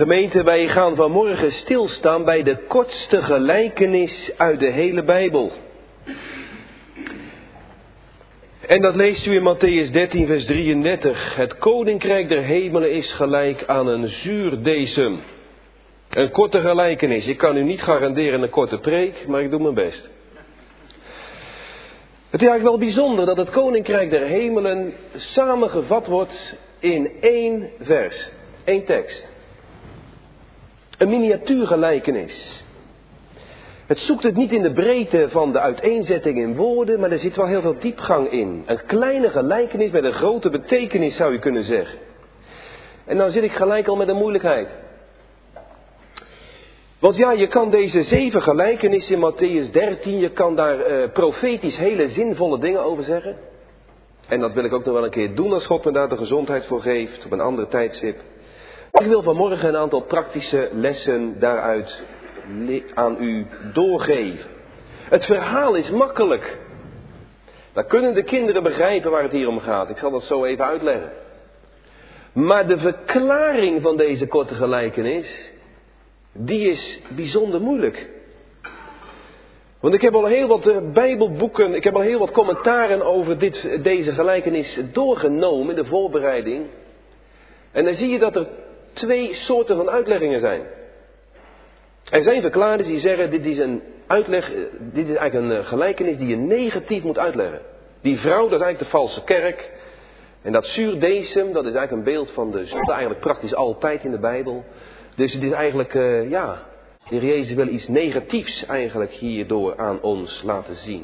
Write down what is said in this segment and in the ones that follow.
Gemeente, wij gaan vanmorgen stilstaan bij de kortste gelijkenis uit de hele Bijbel. En dat leest u in Mattheüs 13 vers 33. Het koninkrijk der hemelen is gelijk aan een zuurdesem. Een korte gelijkenis. Ik kan u niet garanderen een korte preek, maar ik doe mijn best. Het is eigenlijk wel bijzonder dat het koninkrijk der hemelen samengevat wordt in één vers. Één tekst. Een miniatuurgelijkenis. Het zoekt het niet in de breedte van de uiteenzetting in woorden, maar er zit wel heel veel diepgang in. Een kleine gelijkenis met een grote betekenis zou je kunnen zeggen. En dan zit ik gelijk al met een moeilijkheid. Want ja, je kan deze 7 gelijkenissen in Mattheüs 13, je kan daar profetisch hele zinvolle dingen over zeggen. En dat wil ik ook nog wel een keer doen als God me daar de gezondheid voor geeft, op een ander tijdstip. Ik wil vanmorgen een aantal praktische lessen daaruit aan u doorgeven. Het verhaal is makkelijk. Dan kunnen de kinderen begrijpen waar het hier om gaat. Ik zal dat zo even uitleggen. Maar de verklaring van deze korte gelijkenis, die is bijzonder moeilijk. Want ik heb al heel wat Bijbelboeken, ik heb al heel wat commentaren over deze gelijkenis doorgenomen in de voorbereiding. En dan zie je dat er 2 soorten van uitleggingen zijn. Er zijn verklaarders die zeggen, dit is eigenlijk een gelijkenis die je negatief moet uitleggen. Die vrouw, dat is eigenlijk de valse kerk. En dat zuurdesem, dat is eigenlijk een beeld van de zonde, eigenlijk praktisch altijd in de Bijbel. Dus het is eigenlijk, de Heer Jezus wil iets negatiefs eigenlijk hierdoor aan ons laten zien.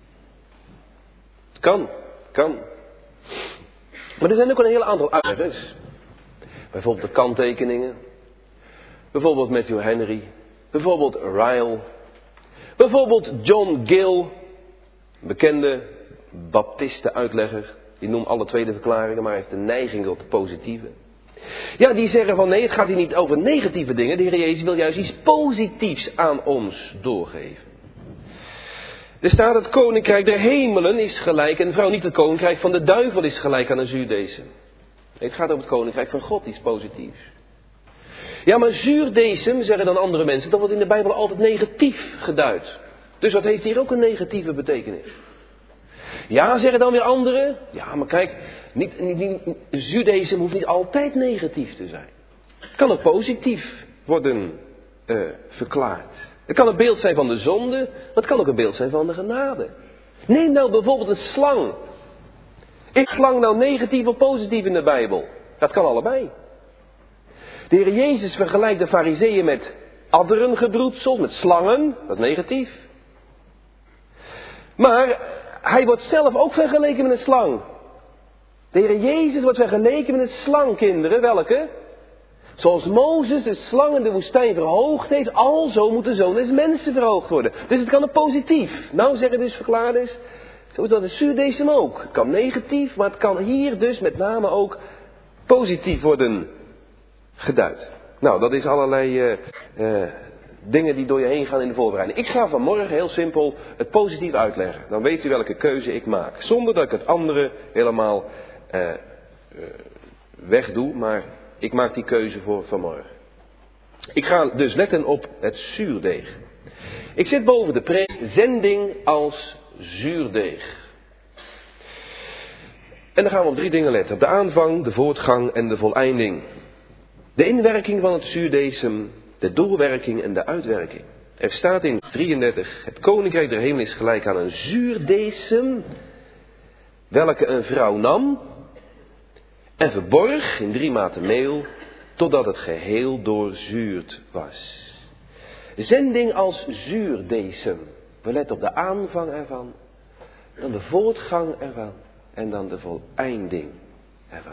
Kan. Maar er zijn ook een heel aantal uitleggers. Bijvoorbeeld de kanttekeningen. Bijvoorbeeld Matthew Henry. Bijvoorbeeld Ryle. Bijvoorbeeld John Gill. Bekende baptisten-uitlegger. Die noemt alle 2 de verklaringen, maar hij heeft een neiging tot de positieve. Ja, die zeggen van nee, het gaat hier niet over negatieve dingen. De Heer Jezus wil juist iets positiefs aan ons doorgeven. Er staat het koninkrijk der hemelen is gelijk. En vrouw, niet het koninkrijk van de duivel is gelijk aan een zuurdesem. Nee, het gaat over het koninkrijk van God, iets positiefs. Ja, maar zuurdesem, zeggen dan andere mensen, dat wordt in de Bijbel altijd negatief geduid. Dus dat heeft hier ook een negatieve betekenis. Ja, zeggen dan weer anderen. Ja, maar kijk, zuurdesem hoeft niet altijd negatief te zijn. Het kan ook positief worden verklaard. Het kan een beeld zijn van de zonde, maar het kan ook een beeld zijn van de genade. Neem nou bijvoorbeeld een slang. Is slang nou negatief of positief in de Bijbel? Dat kan allebei. De Heer Jezus vergelijkt de Farizeeën met adderengebroedsel, met slangen. Dat is negatief. Maar hij wordt zelf ook vergeleken met een slang. De Heer Jezus wordt vergeleken met een slang, kinderen. Welke? Zoals Mozes de slang in de woestijn verhoogd heeft, alzo moet de Zoon des Mensen verhoogd worden. Dus het kan een positief. Nou zeggen dus verklaarders, zo is dat de zuurdesem ook. Het kan negatief, maar het kan hier dus met name ook positief worden geduid. Nou, dat is allerlei dingen die door je heen gaan in de voorbereiding. Ik ga vanmorgen heel simpel het positief uitleggen. Dan weet u welke keuze ik maak. Zonder dat ik het andere helemaal wegdoe, maar ik maak die keuze voor vanmorgen. Ik ga dus letten op het zuurdeeg. Ik zit boven de preek, zending als zuurdeeg. En dan gaan we op 3 dingen letten. Op de aanvang, de voortgang en de voleinding. De inwerking van het zuurdesem, de doorwerking en de uitwerking. Er staat in 33, het koninkrijk der hemel is gelijk aan een zuurdesem, welke een vrouw nam en verborg in 3 maten meel, totdat het geheel doorzuurd was. Zending als zuurdesem. We letten op de aanvang ervan, dan de voortgang ervan en dan de voleinding ervan.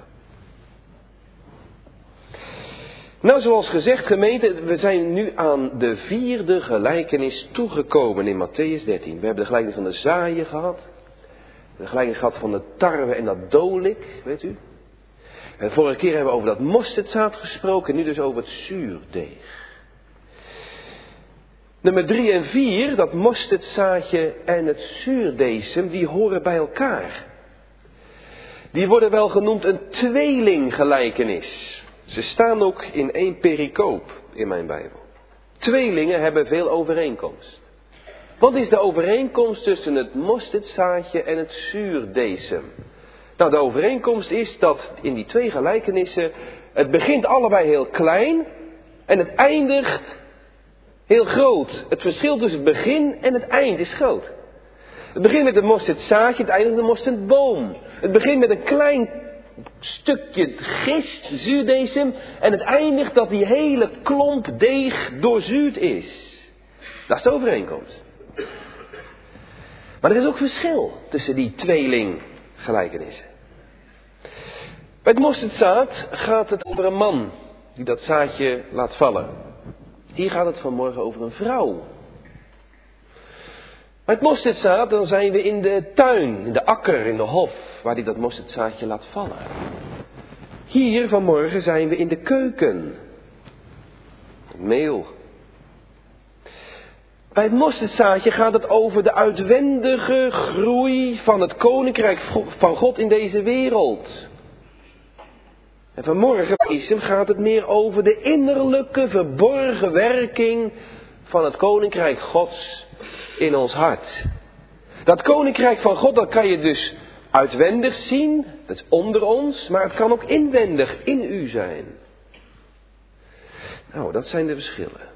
Nou, zoals gezegd, gemeente, we zijn nu aan de 4e gelijkenis toegekomen in Mattheüs 13. We hebben de gelijkenis van de zaaien gehad. De gelijkenis gehad van de tarwe en dat dolik, weet u. En de vorige keer hebben we over dat mosterdzaad gesproken, nu dus over het zuurdeeg. Nummer 3 en 4, dat mosterdzaadje en het zuurdesem, die horen bij elkaar. Die worden wel genoemd een tweelinggelijkenis. Ze staan ook in 1 pericoop in mijn Bijbel. Tweelingen hebben veel overeenkomst. Wat is de overeenkomst tussen het mosterdzaadje en het zuurdesem? Nou, de overeenkomst is dat in die 2 gelijkenissen, het begint allebei heel klein en het eindigt heel groot. Het verschil tussen het begin en het eind is groot. Het begint met het mosterdzaadje, het eindigt met de mosterdboom. Het begint met een klein stukje gist, zuurdesem, en het eindigt dat die hele klomp deeg doorzuurd is. Dat is de overeenkomst. Maar er is ook verschil tussen die tweeling gelijkenissen. Bij het mosterdzaad gaat het over een man die dat zaadje laat vallen. Hier gaat het vanmorgen over een vrouw. Bij het mosterdzaad, dan zijn we in de tuin, in de akker, in de hof, waar hij dat mosterdzaadje laat vallen. Hier vanmorgen zijn we in de keuken. Het meel. Bij het mosterdzaadje gaat het over de uitwendige groei van het koninkrijk van God in deze wereld. En vanmorgen gaat het meer over de innerlijke verborgen werking van het koninkrijk Gods in ons hart. Dat koninkrijk van God, dat kan je dus uitwendig zien, dat is onder ons, maar het kan ook inwendig in u zijn. Nou, dat zijn de verschillen.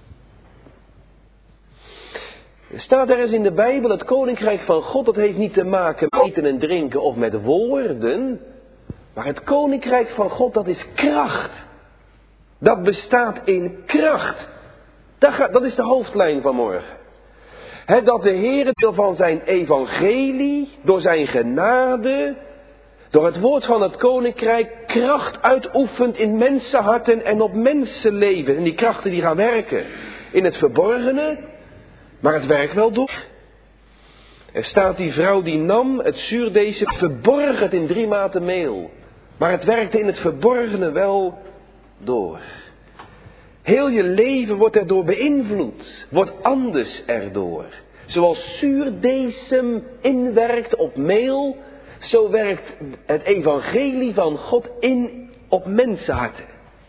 Er staat er eens in de Bijbel, het koninkrijk van God, dat heeft niet te maken met eten en drinken of met woorden. Maar het koninkrijk van God, dat is kracht. Dat bestaat in kracht. Dat is de hoofdlijn van morgen. Dat de Heer deel van zijn evangelie, door zijn genade, door het woord van het koninkrijk, kracht uitoefent in mensenharten en op mensenleven. En die krachten die gaan werken in het verborgene, maar het werkt wel door. Er staat die vrouw die nam het zuurdesem, verborg het in 3 maten meel. Maar het werkte in het verborgene wel door. Heel je leven wordt erdoor beïnvloed, wordt anders erdoor. Zoals zuurdesem inwerkt op meel, zo werkt het evangelie van God in op mensenharten.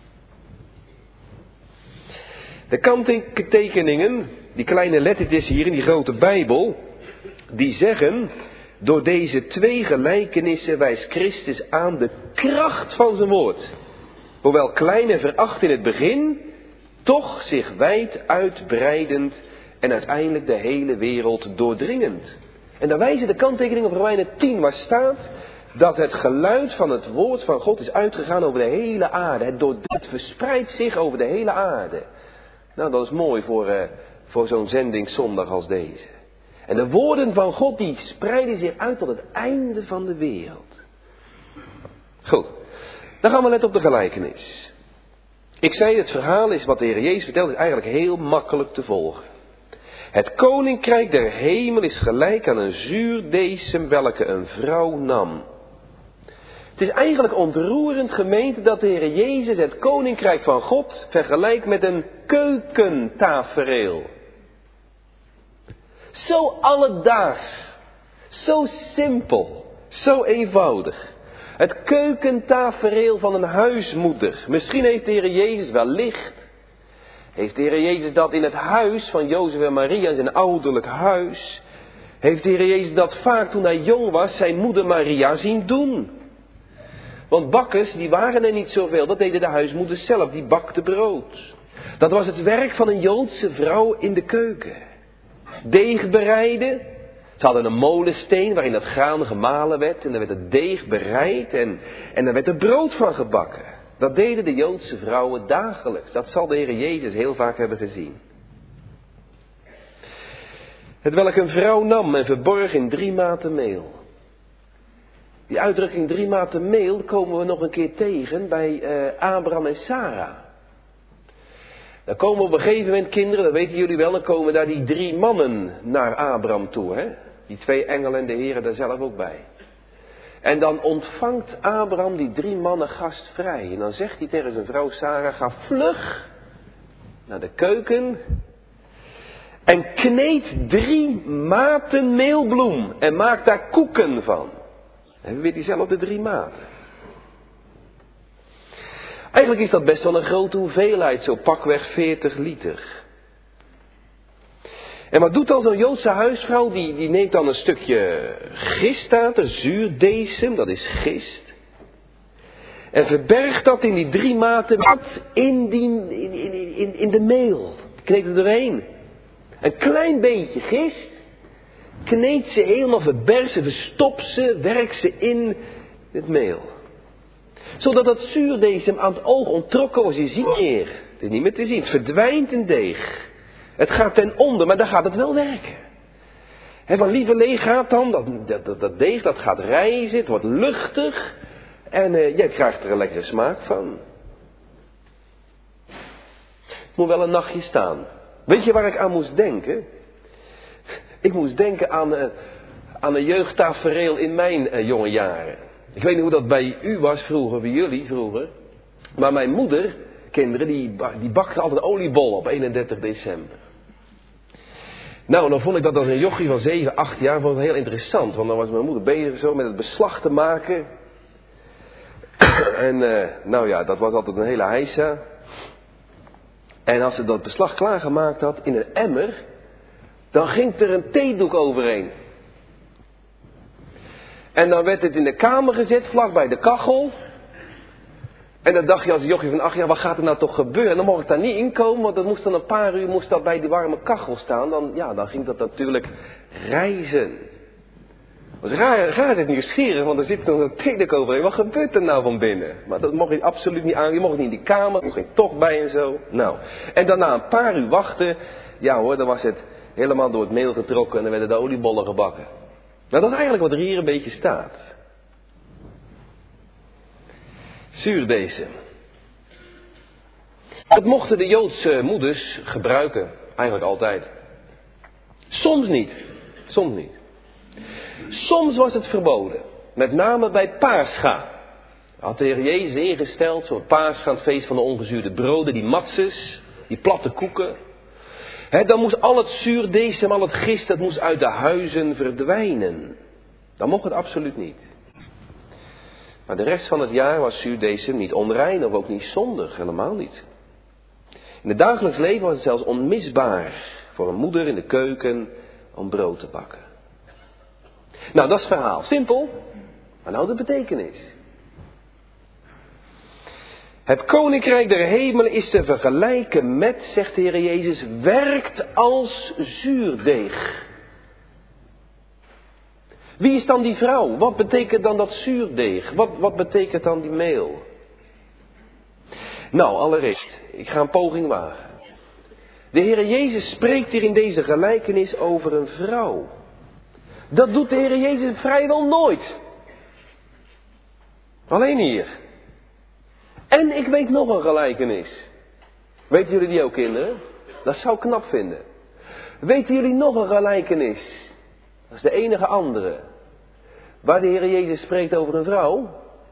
De kanttekeningen, die kleine lettertjes hier in die grote Bijbel, die zeggen, door deze 2 gelijkenissen wijst Christus aan de kracht van zijn woord. Hoewel klein en veracht in het begin, toch zich wijd uitbreidend en uiteindelijk de hele wereld doordringend. En dan wijzen de kanttekeningen op Romeinen 10, waar staat dat het geluid van het woord van God is uitgegaan over de hele aarde. Het verspreidt zich over de hele aarde. Nou, dat is mooi voor zo'n zendingszondag als deze. En de woorden van God die spreiden zich uit tot het einde van de wereld. Goed, dan gaan we letten op de gelijkenis. Ik zei, het verhaal is wat de Heer Jezus vertelt, is eigenlijk heel makkelijk te volgen. Het koninkrijk der hemel is gelijk aan een zuurdesem welke een vrouw nam. Het is eigenlijk ontroerend, gemeente, dat de Heer Jezus het koninkrijk van God vergelijkt met een keukentafereel. Zo alledaags, zo simpel, zo eenvoudig. Het keukentafereel van een huismoeder. Misschien heeft de Heer Jezus wellicht, heeft de Heer Jezus dat in het huis van Jozef en Maria, zijn ouderlijk huis, heeft de Heer Jezus dat vaak toen hij jong was zijn moeder Maria zien doen. Want bakkers, die waren er niet zoveel, dat deden de huismoeders zelf, die bakten brood. Dat was het werk van een Joodse vrouw in de keuken. Deeg bereiden. Ze hadden een molensteen waarin dat graan gemalen werd en dan werd het deeg bereid en dan werd er brood van gebakken. Dat deden de Joodse vrouwen dagelijks. Dat zal de Heer Jezus heel vaak hebben gezien. Het welk een vrouw nam en verborg in 3 maten meel. Die uitdrukking 3 maten meel komen we nog een keer tegen bij Abraham en Sarah. Dan komen op een gegeven moment, kinderen, dat weten jullie wel, dan komen daar die 3 mannen naar Abraham toe. Hè? Die 2 engelen en de Heer daar zelf ook bij. En dan ontvangt Abraham die 3 mannen gastvrij. En dan zegt hij tegen zijn vrouw Sarah, ga vlug naar de keuken en kneed 3 maten meelbloem en maak daar koeken van. Dan hebben we weer diezelfde 3 maten. Eigenlijk is dat best wel een grote hoeveelheid, zo pakweg 40 liter. En wat doet dan zo'n Joodse huisvrouw? Die neemt dan een stukje gist, staat er, zuurdesem, dat is gist. En verbergt dat in die 3 maten in de meel. Kneedt het doorheen. Een klein beetje gist. Kneedt ze helemaal, verbergt ze, verstopt ze, werkt ze in het meel. Zodat dat zuurdesem aan het oog onttrokken wordt. Je ziet meer. Het is niet meer te zien. Het verdwijnt in deeg. Het gaat ten onder, maar dan gaat het wel werken. Van lieverlee gaat dan, dat deeg dat gaat rijzen, het wordt luchtig. En jij krijgt er een lekkere smaak van. Het moet wel een nachtje staan. Weet je waar ik aan moest denken? Ik moest denken aan een jeugdtafereel in mijn jonge jaren. Ik weet niet hoe dat bij u was vroeger, bij jullie vroeger. Maar mijn moeder, kinderen, die bakte altijd oliebollen op 31 december. Nou, dan vond ik dat als een jochie van 7, 8 jaar vond ik heel interessant. Want dan was mijn moeder bezig zo met het beslag te maken. En nou ja, dat was altijd een hele heisa. En als ze dat beslag klaargemaakt had in een emmer, dan ging er een theedoek overheen. En dan werd het in de kamer gezet, vlak bij de kachel. En dan dacht je als jochie van 8 jaar, wat gaat er nou toch gebeuren? En dan mocht ik daar niet in komen, want dat moest dan een paar uur bij die warme kachel staan. Dan ging dat natuurlijk rijzen. Dat was raar het nieuwsgierig, want er zit nog een theedoek overheen. Wat gebeurt er nou van binnen? Maar dat mocht je absoluut niet aan. Je mocht niet in die kamer, er ging toch bij en zo. Nou, en dan na een paar uur wachten, ja hoor, dan was het helemaal door het meel getrokken en dan werden de oliebollen gebakken. Nou, dat is eigenlijk wat er hier een beetje staat. Zuurdesem. Dat mochten de Joodse moeders gebruiken, eigenlijk altijd. Soms niet. Soms was het verboden. Met name bij Pascha. Had de Heer Jezus ingesteld, zo'n Pascha, het feest van de ongezuurde broden, die matzes, die platte koeken. Dan moest al het zuurdesem, al het gist, dat moest uit de huizen verdwijnen. Dan mocht het absoluut niet. Maar de rest van het jaar was zuurdesem niet onrein of ook niet zondig, helemaal niet. In het dagelijks leven was het zelfs onmisbaar voor een moeder in de keuken om brood te bakken. Nou, dat is het verhaal. Simpel, maar nou de betekenis. Het koninkrijk der hemelen is te vergelijken met, zegt de Heer Jezus, werkt als zuurdeeg. Wie is dan die vrouw? Wat betekent dan dat zuurdeeg? Wat betekent dan die meel? Nou, allereerst, ik ga een poging wagen. De Heer Jezus spreekt hier in deze gelijkenis over een vrouw. Dat doet de Heer Jezus vrijwel nooit. Alleen hier. En ik weet nog een gelijkenis. Weten jullie die ook, kinderen? Dat zou ik knap vinden. Weten jullie nog een gelijkenis? Dat is de enige andere. Waar de Heer Jezus spreekt over een vrouw.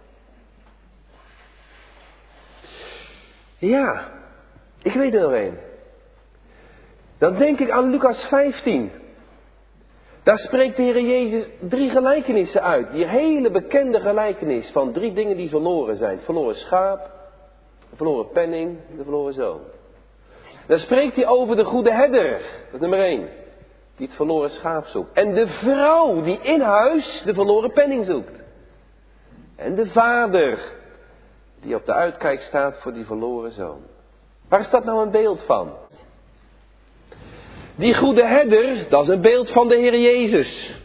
Ja, ik weet er nog een. Dan denk ik aan Lucas 15. Daar spreekt de Heer Jezus 3 gelijkenissen uit. Die hele bekende gelijkenis van 3 dingen die verloren zijn. Het verloren schaap, de verloren penning, de verloren zoon. Dan spreekt hij over de goede herder. Dat is nummer 1. Die het verloren schaap zoekt. En de vrouw die in huis de verloren penning zoekt. En de vader die op de uitkijk staat voor die verloren zoon. Waar is dat nou een beeld van? Die goede herder, dat is een beeld van de Heer Jezus.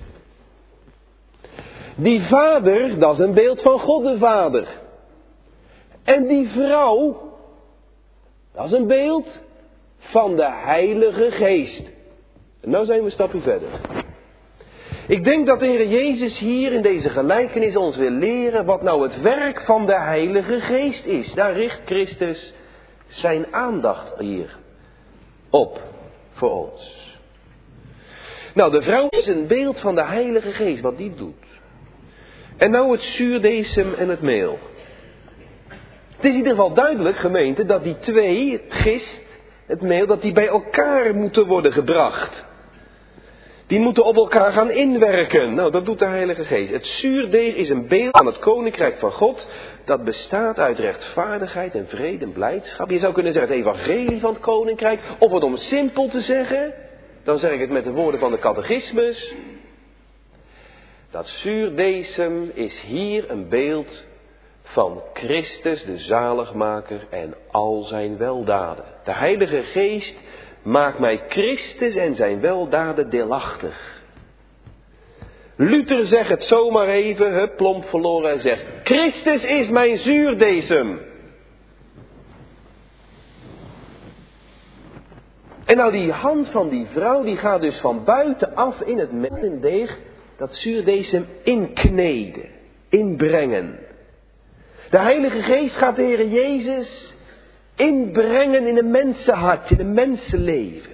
Die vader, dat is een beeld van God de Vader. En die vrouw, dat is een beeld van de Heilige Geest. En nou zijn we een stapje verder. Ik denk dat de Heer Jezus hier in deze gelijkenis ons wil leren wat nou het werk van de Heilige Geest is. Daar richt Christus zijn aandacht hier op voor ons. Nou, de vrouw is een beeld van de Heilige Geest, wat die doet. En nou het zuurdesem en het meel. Het is in ieder geval duidelijk, gemeente, dat die 2, het gist, het meel, dat die bij elkaar moeten worden gebracht. Die moeten op elkaar gaan inwerken. Nou, dat doet de Heilige Geest. Het zuurdeeg is een beeld van het koninkrijk van God. Dat bestaat uit rechtvaardigheid en vrede en blijdschap. Je zou kunnen zeggen het evangelie van het koninkrijk. Of het om simpel te zeggen, dan zeg ik het met de woorden van de catechismus. Dat zuurdeesem is hier een beeld van Christus, de zaligmaker en al zijn weldaden. De Heilige Geest maakt mij Christus en zijn weldaden deelachtig. Luther zegt het zomaar even, plomp verloren en zegt: Christus is mijn zuurdeesem. En nou die hand van die vrouw, die gaat dus van buitenaf in het messendeeg dat zuurdeesem inkneden, inbrengen. De Heilige Geest gaat de Heer Jezus inbrengen in een mensenhart, in een mensenleven.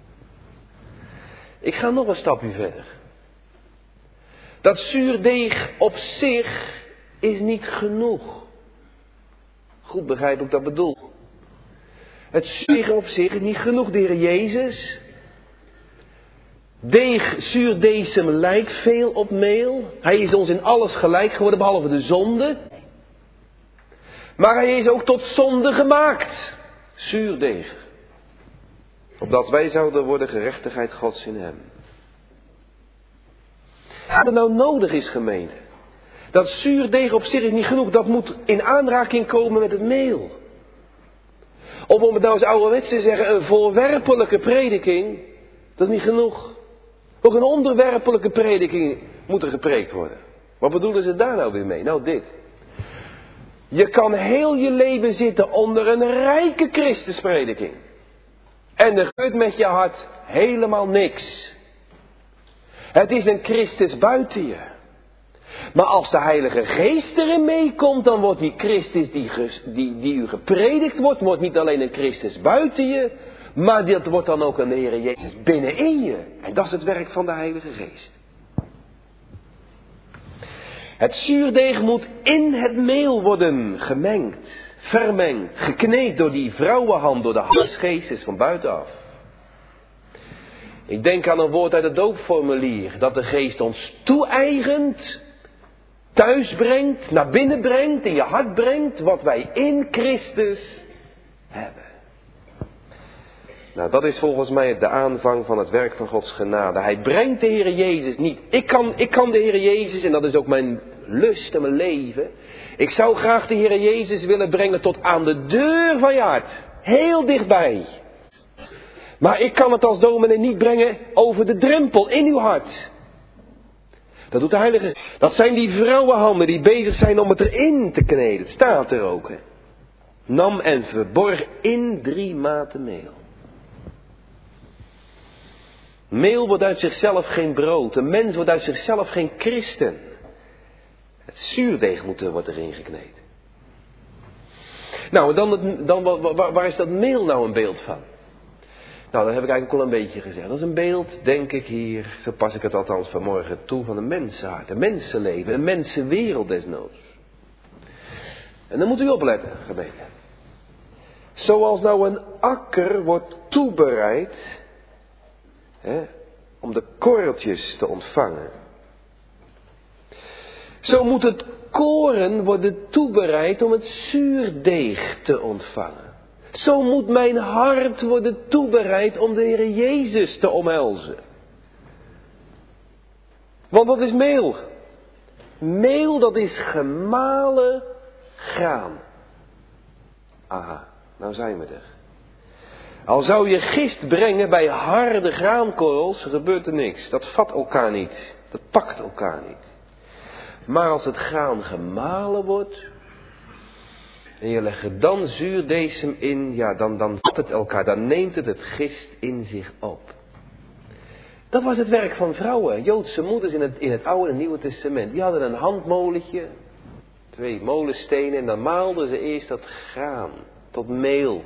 Ik ga nog een stapje verder. Dat zuurdeeg op zich is niet genoeg. Goed begrijp hoe ik dat bedoel. Het zuurdeeg op zich is niet genoeg, de Heer Jezus. Zuurdeesem lijkt veel op meel. Hij is ons in alles gelijk geworden, behalve de zonde. Maar hij is ook tot zonde gemaakt. Zuurdeeg. Opdat wij zouden worden gerechtigheid Gods in hem. Wat er nou nodig is, gemeente. Dat zuurdeeg op zich is niet genoeg. Dat moet in aanraking komen met het meel. Of om het nou eens ouderwets te zeggen, een voorwerpelijke prediking. Dat is niet genoeg. Ook een onderwerpelijke prediking moet er gepreekt worden. Wat bedoelen ze daar nou weer mee? Nou dit. Je kan heel je leven zitten onder een rijke Christusprediking. En er gebeurt met je hart helemaal niks. Het is een Christus buiten je. Maar als de Heilige Geest erin meekomt, dan wordt die Christus die u gepredikt wordt niet alleen een Christus buiten je, maar dat wordt dan ook een Heer Jezus binnenin je. En dat is het werk van de Heilige Geest. Het zuurdeeg moet in het meel worden gemengd, vermengd, gekneed door die vrouwenhand, door de hand des Geestes van buitenaf. Ik denk aan een woord uit het doopformulier, dat de Geest ons toe-eigent, thuis brengt, naar binnen brengt, in je hart brengt, wat wij in Christus hebben. Nou, dat is volgens mij de aanvang van het werk van Gods genade. Hij brengt de Heer Jezus niet. Ik kan de Heer Jezus, en dat is ook mijn lust en mijn leven. Ik zou graag de Heer Jezus willen brengen tot aan de deur van je hart. Heel dichtbij. Maar ik kan het als dominee niet brengen over de drempel in uw hart. Dat doet de Heilige. Dat zijn die vrouwenhanden die bezig zijn om het erin te kneden. Het staat er ook. Hè. Nam en verborg in 3 maten meel. Meel wordt uit zichzelf geen brood. Een mens wordt uit zichzelf geen christen. Het zuurdeeg wordt erin gekneed. Nou, waar is dat meel nou een beeld van? Nou, dat heb ik eigenlijk al een beetje gezegd. Dat is een beeld, denk ik hier, zo pas ik het althans vanmorgen toe, van een mensenhart, een mensenleven, een mensenwereld desnoods. En dan moet u opletten, gemeente. Zoals nou een akker wordt toebereid, om de korreltjes te ontvangen. Zo moet het koren worden toebereid om het zuurdeeg te ontvangen. Zo moet mijn hart worden toebereid om de Heer Jezus te omhelzen. Want wat is meel? Meel, dat is gemalen graan. Aha, nou zijn we er. Al zou je gist brengen bij harde graankorrels, gebeurt er niks. Dat vat elkaar niet. Dat pakt elkaar niet. Maar als het graan gemalen wordt, en je legt er dan zuurdeesem in, ja, dan vat het elkaar. Dan neemt het gist in zich op. Dat was het werk van vrouwen, Joodse moeders in het Oude en Nieuwe Testament. Die hadden een handmolentje, 2 molenstenen, en dan maalden ze eerst dat graan tot meel.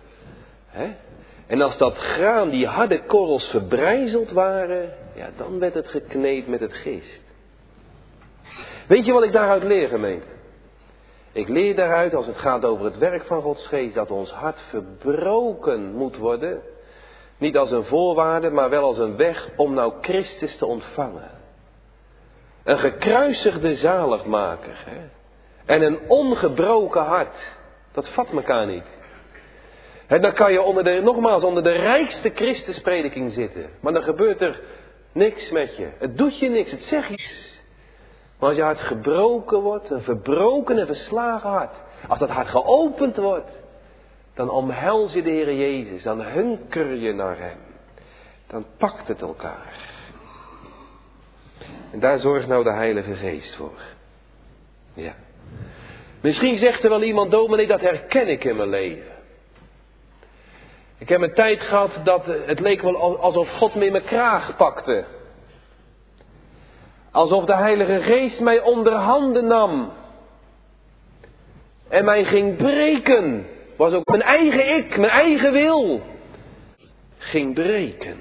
En als dat graan, die harde korrels verbrijzeld waren, ja, dan werd het gekneed met het gist. Weet je wat ik daaruit leer, gemeente? Ik leer daaruit, als het gaat over het werk van Gods Geest, dat ons hart verbroken moet worden Niet als een voorwaarde, maar wel als een weg om nou Christus te ontvangen. Een gekruisigde zaligmaker. Hè? En een ongebroken hart. Dat vat elkaar niet. En dan kan je onder de rijkste Christusprediking zitten. Maar dan gebeurt er niks met je. Het doet je niks, het zegt je. Maar als je hart gebroken wordt, een verbroken en verslagen hart. Als dat hart geopend wordt, dan omhels je de Heer Jezus. Dan hunker je naar Hem. Dan pakt het elkaar. En daar zorgt nou de Heilige Geest voor. Ja. Misschien zegt er wel iemand, dominee, dat herken ik in mijn leven. Ik heb een tijd gehad dat het leek wel alsof God me in mijn kraag pakte. Alsof de Heilige Geest mij onder handen nam. En mij ging breken. Was ook mijn eigen ik, mijn eigen wil. Ging breken.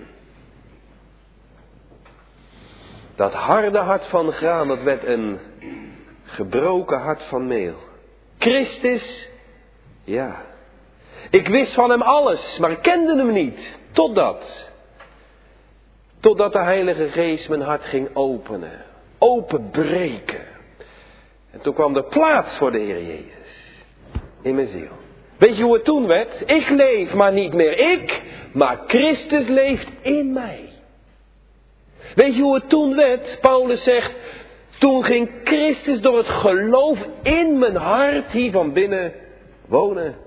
Dat harde hart van graan, dat werd een gebroken hart van meel. Christus, ja. Ik wist van hem alles, maar ik kende hem niet. Totdat de Heilige Geest mijn hart ging openen. Openbreken. En toen kwam er plaats voor de Heer Jezus. In mijn ziel. Weet je hoe het toen werd? Ik leef, maar niet meer ik. Maar Christus leeft in mij. Weet je hoe het toen werd? Paulus zegt, toen ging Christus door het geloof in mijn hart hier van binnen wonen.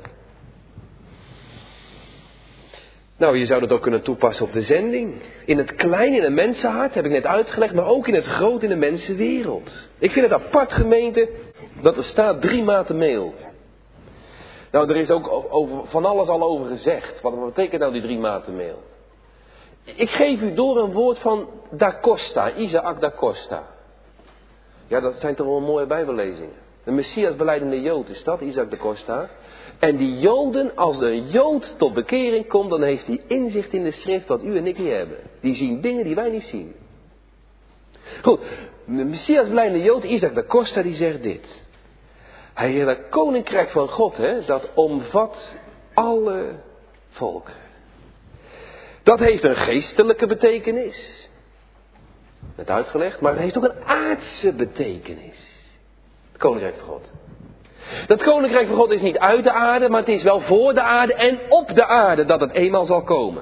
Nou, je zou dat ook kunnen toepassen op de zending. In het klein, in een mensenhart, heb ik net uitgelegd, maar ook in het groot, in de mensenwereld. Ik vind het apart, gemeente, dat er staat 3 maten meel. Nou, er is ook van alles al over gezegd. Wat betekent nou die 3 maten meel? Ik geef u door een woord van Da Costa, Isaac Da Costa. Ja, dat zijn toch wel mooie bijbellezingen. Een Messias belijdende Jood is dat, Isaac Da Costa. En die Joden, als een Jood tot bekering komt, dan heeft hij inzicht in de schrift wat u en ik niet hebben. Die zien dingen die wij niet zien. Goed, de Messias belijdende Jood, Isaac Da Costa, die zegt dit. Hij zegt dat koninkrijk van God, hè, dat omvat alle volken. Dat heeft een geestelijke betekenis. Net uitgelegd, maar het heeft ook een aardse betekenis. Het koninkrijk van God. Dat koninkrijk van God is niet uit de aarde, maar het is wel voor de aarde en op de aarde dat het eenmaal zal komen.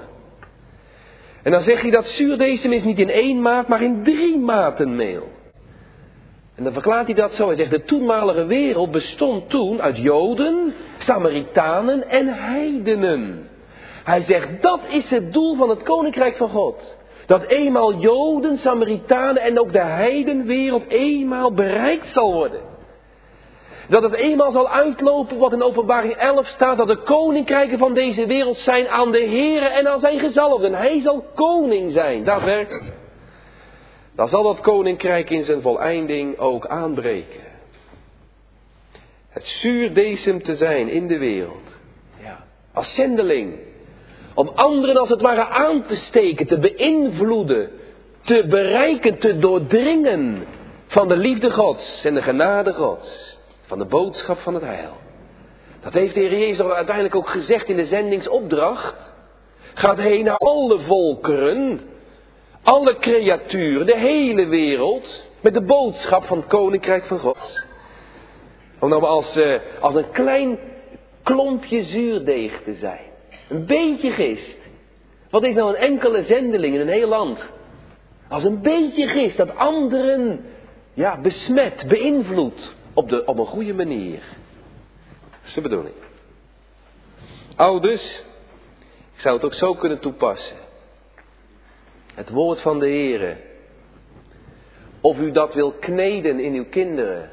En dan zeg je dat zuurdesem is niet in 1 maat, maar in 3 maten meel. En dan verklaart hij dat zo. Hij zegt, de toenmalige wereld bestond toen uit Joden, Samaritanen en heidenen. Hij zegt, dat is het doel van het koninkrijk van God. Dat eenmaal Joden, Samaritanen en ook de heidenwereld eenmaal bereikt zal worden. Dat het eenmaal zal uitlopen wat in Openbaring 11 staat. Dat de koninkrijken van deze wereld zijn aan de Here en aan zijn gezalfden. Hij zal koning zijn, daadwerkelijk. Dan zal dat koninkrijk in zijn voleinding ook aanbreken. Het zuurdesem te zijn in de wereld. Ja. Als zendeling. Om anderen als het ware aan te steken, te beïnvloeden, te bereiken, te doordringen van de liefde Gods en de genade Gods. Van de boodschap van het heil. Dat heeft de Heer Jezus uiteindelijk ook gezegd in de zendingsopdracht. Gaat heen naar alle volkeren, alle creaturen, de hele wereld, met de boodschap van het koninkrijk van God. Om nou als een klein klompje zuurdeeg te zijn. Een beetje gist. Wat is nou een enkele zendeling in een heel land? Als een beetje gist dat anderen besmet, beïnvloedt op een goede manier. Dat is de bedoeling. Ouders, ik zou het ook zo kunnen toepassen. Het woord van de Heere. Of u dat wil kneden in uw kinderen.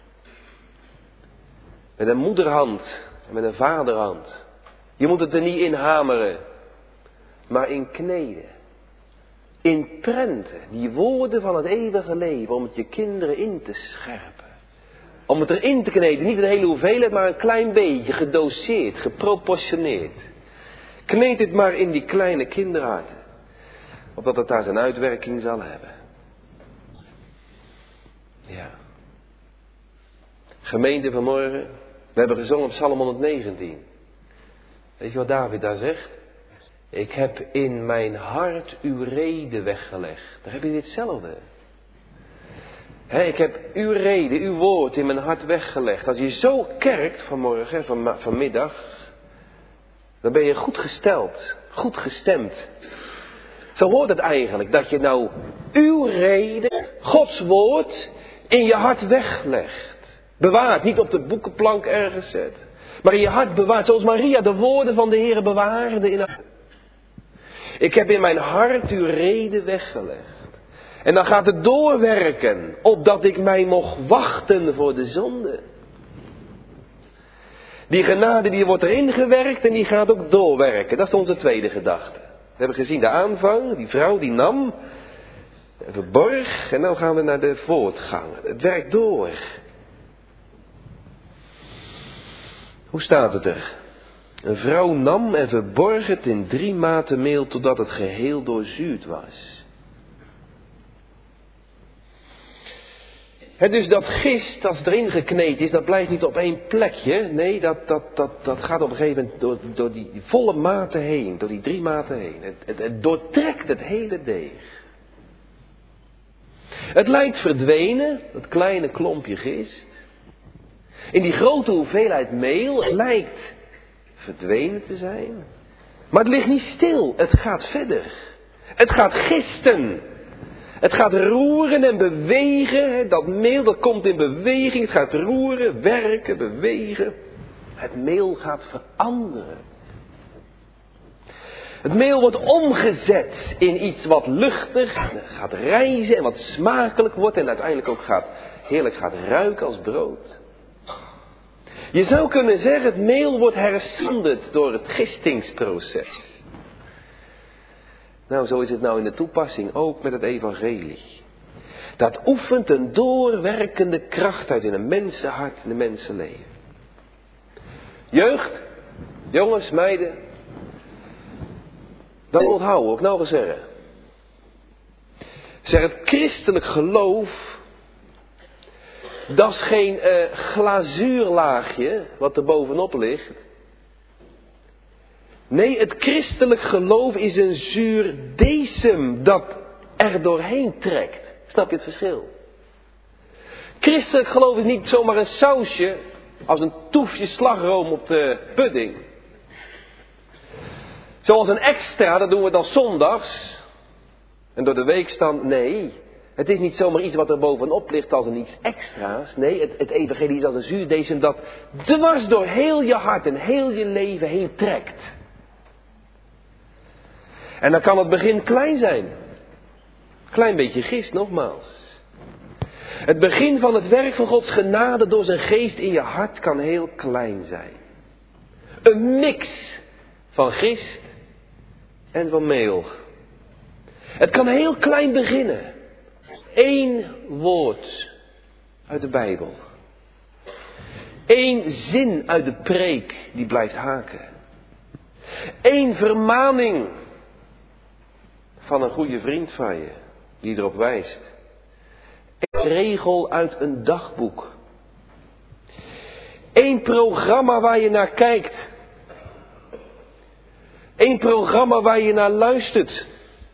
Met een moederhand en met een vaderhand. Je moet het er niet in hameren, maar in kneden. In prenten, die woorden van het eeuwige leven, om het je kinderen in te scherpen. Om het erin te kneden, niet een hele hoeveelheid, maar een klein beetje, gedoseerd, geproportioneerd. Kneed het maar in die kleine kinderharten, opdat het daar zijn uitwerking zal hebben. Ja. Gemeente vanmorgen, we hebben gezongen op Psalm 119. Weet je wat David daar zegt? Ik heb in mijn hart uw reden weggelegd. Daar heb je hetzelfde. Ik heb uw reden, uw woord in mijn hart weggelegd. Als je zo kerkt vanmorgen, vanmiddag, dan ben je goed gesteld, goed gestemd. Zo hoort het eigenlijk, dat je nou uw reden, Gods woord, in je hart weglegt. Bewaart, niet op de boekenplank ergens zet, maar in je hart bewaart, zoals Maria de woorden van de Heer bewaarde in haar. Ik heb in mijn hart uw reden weggelegd. En dan gaat het doorwerken, opdat ik mij mocht wachten voor de zonde. Die genade die wordt erin gewerkt en die gaat ook doorwerken. Dat is onze tweede gedachte. We hebben gezien de aanvang, die vrouw die nam, verborg en nu gaan we naar de voortgang. Het werkt door. Hoe staat het er? Een vrouw nam en verborg het in 3 maten meel totdat het geheel doorzuurd was. Dus dat gist, als het erin gekneed is, dat blijft niet op één plekje. Nee, dat gaat op een gegeven moment door die volle maten heen, door die 3 maten heen. Het doortrekt het hele deeg. Het lijkt verdwenen, dat kleine klompje gist. In die grote hoeveelheid meel, het lijkt verdwenen te zijn. Maar het ligt niet stil, het gaat verder. Het gaat gisten. Het gaat roeren en bewegen. Dat meel dat komt in beweging. Het gaat roeren, werken, bewegen. Het meel gaat veranderen. Het meel wordt omgezet in iets wat luchtig gaat rijzen en wat smakelijk wordt. En uiteindelijk ook heerlijk gaat ruiken als brood. Je zou kunnen zeggen, het meel wordt hersanderd door het gistingsproces. Nou, zo is het nou in de toepassing ook met het evangelie. Dat oefent een doorwerkende kracht uit in een mensenhart, in een mensenleven. Jeugd, jongens, meiden. Dat onthouden, ook nou wel zeggen. Zeg, het christelijk geloof, dat is geen glazuurlaagje wat er bovenop ligt. Nee, het christelijk geloof is een zuurdesem dat er doorheen trekt. Snap je het verschil? Christelijk geloof is niet zomaar een sausje als een toefje slagroom op de pudding. Zoals een extra, dat doen we dan zondags. En door de week dan, nee. Het is niet zomaar iets wat er bovenop ligt als een iets extra's. Nee, het evangelie is als een zuurdesem dat dwars door heel je hart en heel je leven heen trekt. En dan kan het begin klein zijn. Klein beetje gist, nogmaals. Het begin van het werk van Gods genade door zijn geest in je hart kan heel klein zijn. Een mix van gist en van meel. Het kan heel klein beginnen. 1 woord uit de Bijbel. 1 zin uit de preek die blijft haken. 1 vermaning van een goede vriend van je die erop wijst. 1 regel uit een dagboek. 1 programma waar je naar kijkt. 1 programma waar je naar luistert.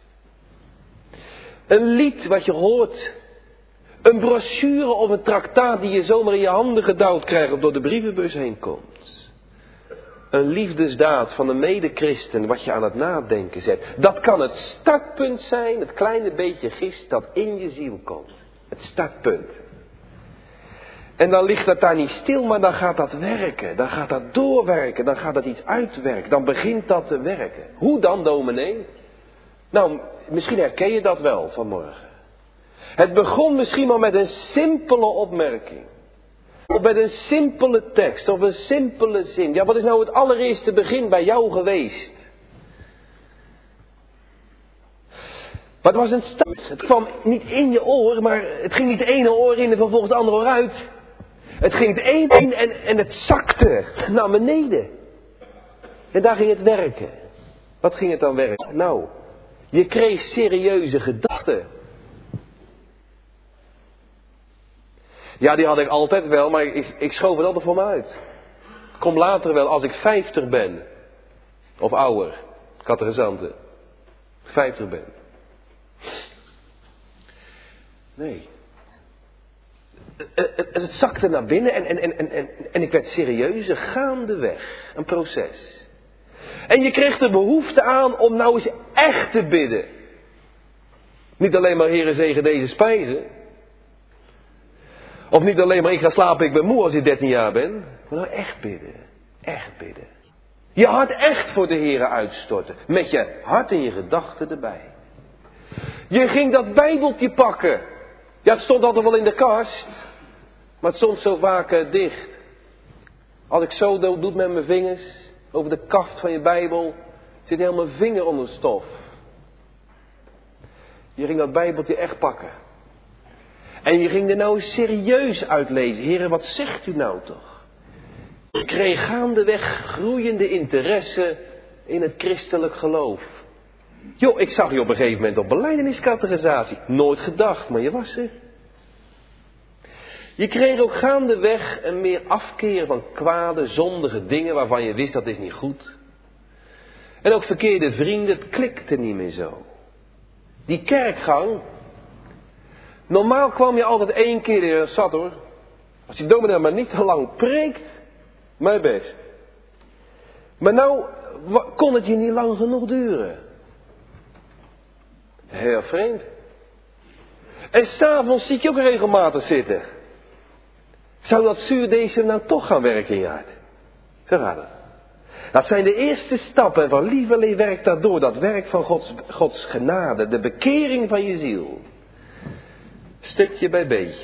Een lied wat je hoort. Een brochure of een traktaat die je zomaar in je handen gedouwd krijgt of door de brievenbus heen komt. Een liefdesdaad van een medechristen wat je aan het nadenken zet. Dat kan het startpunt zijn, het kleine beetje gist dat in je ziel komt. Het startpunt. En dan ligt dat daar niet stil, maar dan gaat dat werken. Dan gaat dat doorwerken, dan gaat dat iets uitwerken. Dan begint dat te werken. Hoe dan, dominee? Nou, misschien herken je dat wel vanmorgen. Het begon misschien wel met een simpele opmerking. Of met een simpele tekst, of een simpele zin. Ja, wat is nou het allereerste begin bij jou geweest? Maar het was een start. Het kwam niet in je oor, maar het ging niet de ene oor in en vervolgens de andere oor uit. Het ging het een in en het zakte naar beneden. En daar ging het werken. Wat ging het dan werken? Nou, je kreeg serieuze gedachten. Ja, die had ik altijd wel, maar ik schoof het altijd voor me uit. Kom later wel, als ik 50 ben. Of ouder. Catechisante. 50 ben. Nee. Het zakte naar binnen en ik werd serieuzer gaandeweg. Een proces. En je kreeg de behoefte aan om nou eens echt te bidden. Niet alleen maar Heere zegen deze spijzen. Of niet alleen maar ik ga slapen, ik ben moe als je 13 jaar bent. Maar nou echt bidden. Echt bidden. Je hart echt voor de Heere uitstorten. Met je hart en je gedachten erbij. Je ging dat Bijbeltje pakken. Ja, het stond altijd wel in de kast. Maar het stond zo vaak dicht. Als ik zo doe met mijn vingers over de kaft van je Bijbel, zit heel mijn vinger onder stof. Je ging dat Bijbeltje echt pakken. En je ging er nou serieus uitlezen. Heere, wat zegt u nou toch? Ik kreeg gaandeweg groeiende interesse in het christelijk geloof. Joh, ik zag je op een gegeven moment op belijdeniscategorisatie. Nooit gedacht, maar je was er. Je kreeg ook gaandeweg een meer afkeer van kwade, zondige dingen waarvan je wist dat is niet goed. En ook verkeerde vrienden, het klikte niet meer zo. Die kerkgang. Normaal kwam je altijd 1 keer, dat zat hoor. Als die dominee maar niet te lang preekt, mijn best. Maar nou kon het je niet lang genoeg duren. Heel vreemd. En s'avonds zie ik je ook regelmatig zitten. Zou dat zuurdesem nou toch gaan werken in je hart? Verraden. Dat zijn de eerste stappen van lieverlee werkt daardoor. Dat werk van Gods genade. De bekering van je ziel. Stukje bij beetje.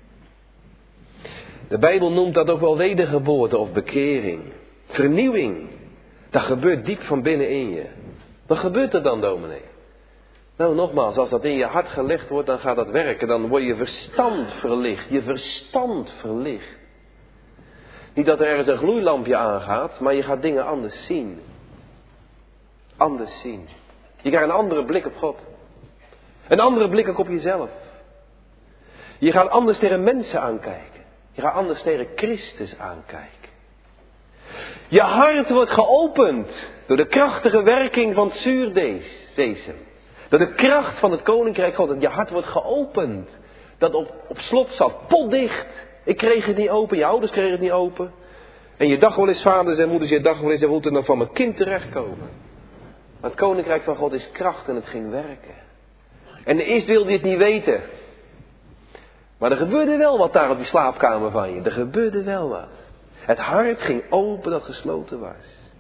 De Bijbel noemt dat ook wel wedergeboorte of bekering. Vernieuwing. Dat gebeurt diep van binnen in je. Wat gebeurt er dan, dominee? Nou, nogmaals, als dat in je hart gelegd wordt, dan gaat dat werken. Dan word je verstand verlicht. Je verstand verlicht. Niet dat er ergens een gloeilampje aangaat, maar je gaat dingen anders zien. Anders zien. Je krijgt een andere blik op God. Een andere blik ook op jezelf. Je gaat anders tegen mensen aankijken. Je gaat anders tegen Christus aankijken. Je hart wordt geopend door de krachtige werking van het zuurdesem. Door de kracht van het koninkrijk God. En je hart wordt geopend. Dat op slot zat. Potdicht. Ik kreeg het niet open. Je ouders kregen het niet open. En je dacht wel eens, vaders en moeders, je dacht wel eens, hoe moet er nou van mijn kind terechtkomen? Maar het koninkrijk van God is kracht en het ging werken. En eerst wilde je het niet weten. Maar er gebeurde wel wat daar op die slaapkamer van je. Er gebeurde wel wat. Het hart ging open dat gesloten was.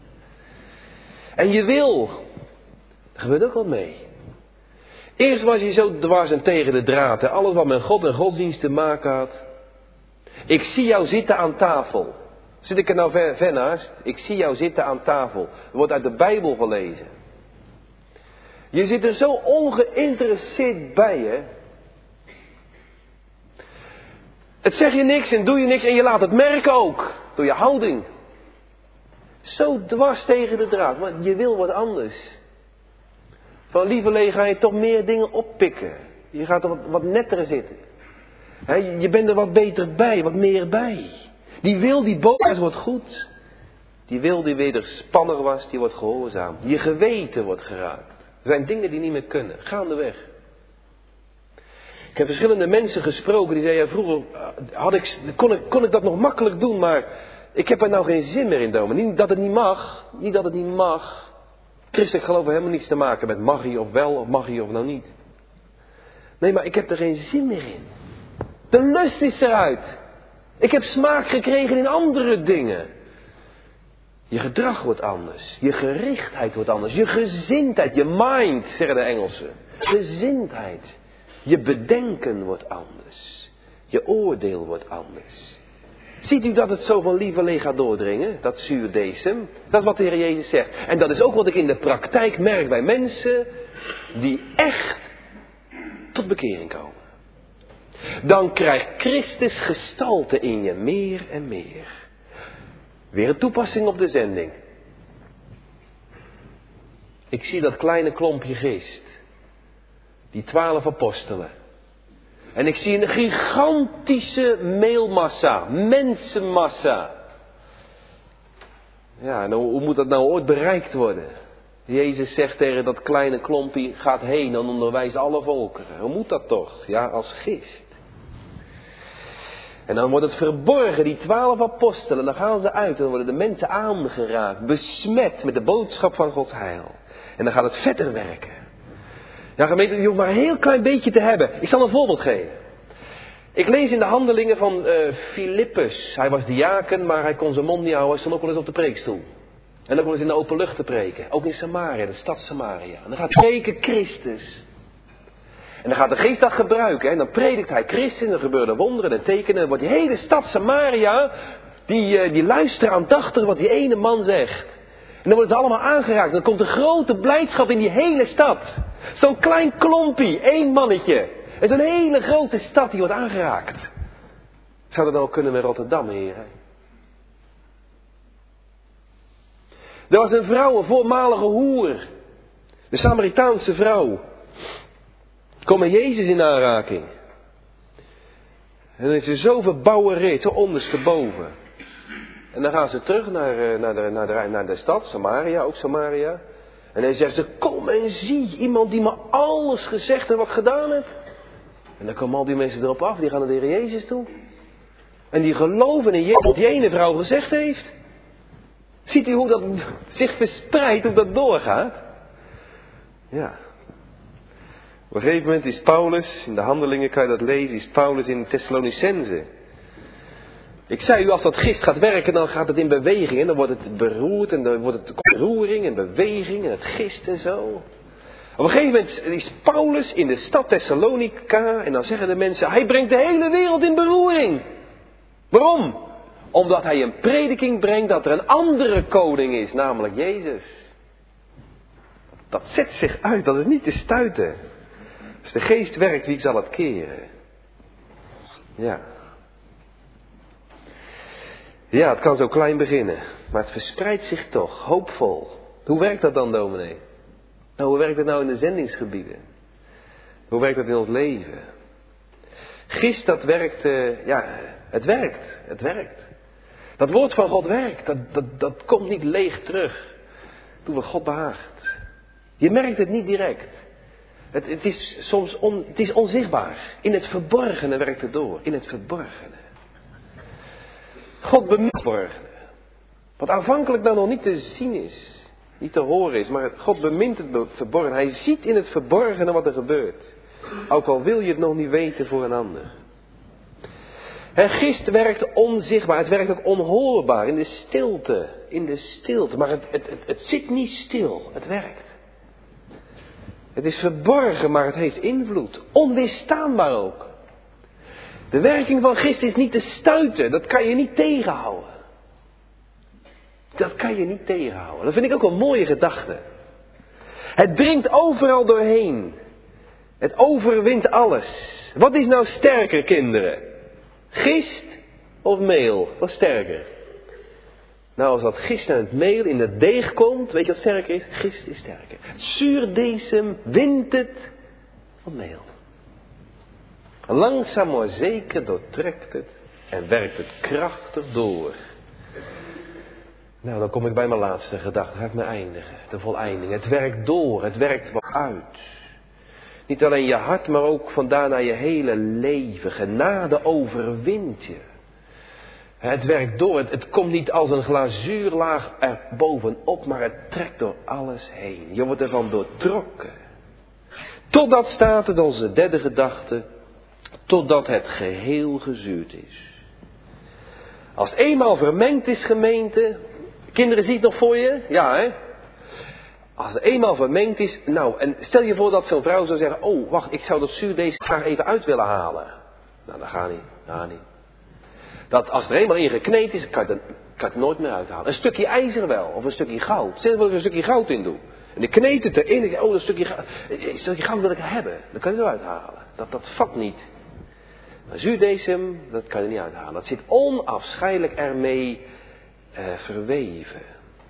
En je wil. Er gebeurt ook wat mee. Eerst was je zo dwars en tegen de draad. Hè? Alles wat met God en godsdienst te maken had. Ik zie jou zitten aan tafel. Zit ik er nou ver naast? Ik zie jou zitten aan tafel. Er wordt uit de Bijbel gelezen. Je zit er zo ongeïnteresseerd bij, hè. Het zeg je niks en doe je niks en je laat het merken ook. Door je houding. Zo dwars tegen de draad. Maar je wil wat anders. Van lieverlee ga je toch meer dingen oppikken. Je gaat er wat netter zitten. Je bent er wat beter bij, wat meer bij. Die wil die boos wordt goed. Die wil die wederspannig was, die wordt gehoorzaam. Je geweten wordt geraakt. Er zijn dingen die niet meer kunnen. Gaandeweg. Ik heb verschillende mensen gesproken die zeiden, vroeger kon ik dat nog makkelijk doen, maar ik heb er nou geen zin meer in, dominee. Niet dat het niet mag. Christelijk geloof heeft helemaal niets te maken met mag je of wel, of mag je of nou niet. Nee, maar ik heb er geen zin meer in. De lust is eruit. Ik heb smaak gekregen in andere dingen. Je gedrag wordt anders. Je gerichtheid wordt anders. Je gezindheid, je mind, zeggen de Engelsen. Gezindheid. Je bedenken wordt anders. Je oordeel wordt anders. Ziet u dat het zo van lieverlee gaat doordringen? Dat zuurdesem. Dat is wat de Heer Jezus zegt. En dat is ook wat ik in de praktijk merk bij mensen die echt tot bekering komen. Dan krijgt Christus gestalte in je meer en meer. Weer een toepassing op de zending. Ik zie dat kleine klompje gist. Die 12 apostelen. En ik zie een gigantische mailmassa. Mensenmassa. Ja, en hoe moet dat nou ooit bereikt worden? Jezus zegt tegen dat kleine klompie, gaat heen en onderwijs alle volkeren. Hoe moet dat toch? Ja, als gist. En dan wordt het verborgen, die 12 apostelen, dan gaan ze uit en dan worden de mensen aangeraakt, besmet met de boodschap van Gods heil. En dan gaat het verder werken. Ja, gemeente, je hoeft maar een heel klein beetje te hebben. Ik zal een voorbeeld geven. Ik lees in de handelingen van Filippus. Hij was diaken, maar hij kon zijn mond niet houden. Hij stond ook wel eens op de preekstoel. En ook wel eens in de open lucht te preken. Ook in Samaria, de stad Samaria. En dan gaat hij preken Christus. En dan gaat de geest dat gebruiken. En dan predikt hij Christus. En dan gebeuren wonderen en tekenen. En dan wordt die hele stad Samaria, die luisteren aandachtig wat die ene man zegt. En dan worden ze allemaal aangeraakt. Dan komt een grote blijdschap in die hele stad. Zo'n klein klompie, 1 mannetje. En zo'n hele grote stad die wordt aangeraakt. Zou dat wel kunnen met Rotterdam, heren? Er was een vrouw, een voormalige hoer. De Samaritaanse vrouw. Komt met Jezus in aanraking. En dan is ze zo verbouwereerd, zo ondersteboven. En dan gaan ze terug naar de stad, Samaria, ook Samaria. En dan zegt ze, kom en zie iemand die me alles gezegd en wat gedaan heeft. En dan komen al die mensen erop af, die gaan naar de Heer Jezus toe. En die geloven in wat die ene vrouw gezegd heeft. Ziet u hoe dat zich verspreidt, hoe dat doorgaat? Ja. Op een gegeven moment is Paulus, in de handelingen kan je dat lezen, is Paulus in Thessalonicense. Ik zei u, als dat gist gaat werken, dan gaat het in beweging. En dan wordt het beroerd en dan wordt het beroering en beweging en het gist en zo. Op een gegeven moment is Paulus in de stad Thessalonica en dan zeggen de mensen, hij brengt de hele wereld in beroering. Waarom? Omdat hij een prediking brengt dat er een andere koning is, namelijk Jezus. Dat zet zich uit, dat is niet te stuiten. Als de geest werkt, wie zal het keren? Ja. Ja, het kan zo klein beginnen, maar het verspreidt zich toch, hoopvol. Hoe werkt dat dan, dominee? Nou, hoe werkt het nou in de zendingsgebieden? Hoe werkt dat in ons leven? Gist, dat werkt, het werkt. Dat woord van God werkt, dat komt niet leeg terug. Toen we God behaagt. Je merkt het niet direct. Het is soms het is onzichtbaar. In het verborgene werkt het door. In het verborgene. God bemint het verborgene. Wat aanvankelijk nou nog niet te zien is. Niet te horen is. Maar God bemint het verborgene. Hij ziet in het verborgene wat er gebeurt. Ook al wil je het nog niet weten voor een ander. Het gist werkt onzichtbaar. Het werkt ook onhoorbaar. In de stilte. Maar het zit niet stil. Het werkt. Het is verborgen, maar het heeft invloed. Onweerstaanbaar ook. De werking van gist is niet te stuiten. Dat kan je niet tegenhouden. Dat vind ik ook een mooie gedachte. Het dringt overal doorheen. Het overwint alles. Wat is nou sterker, kinderen? Gist of meel? Wat sterker? Nou, als dat gist naar het meel in het deeg komt, weet je wat sterker is? Gist is sterker. Zuurdesem wint het van meel. Langzaam maar zeker doortrekt het en werkt het krachtig door. Nou, dan kom ik bij mijn laatste gedachte. Dan ga ik me eindigen. De voleinding. Het werkt door. Het werkt wat uit. Niet alleen je hart, maar ook vandaar naar je hele leven. Genade overwint je. Het werkt door. Het komt niet als een glazuurlaag er bovenop, maar het trekt door alles heen. Je wordt ervan doortrokken. Totdat staat het onze derde gedachte. Totdat het geheel gezuurd is. Als het eenmaal vermengd is, gemeente. Kinderen, zie je het nog voor je? Ja, hè? Als het eenmaal vermengd is. Nou, en stel je voor dat zo'n vrouw zou zeggen. Oh, wacht, ik zou dat zuurdeeg graag even uit willen halen. Nou, dat gaat niet. Dat als het er eenmaal in gekneed is, kan je het nooit meer uithalen. Een stukje ijzer wel, of een stukje goud. Stel je voor dat ik er een stukje goud in doe. En ik kneed het erin. En ik denk, oh, een stukje goud wil ik hebben. Dan kan je het eruit halen. Dat vat niet. Maar zuurdesem, dat kan je niet uithalen. Dat zit onafscheidelijk ermee verweven.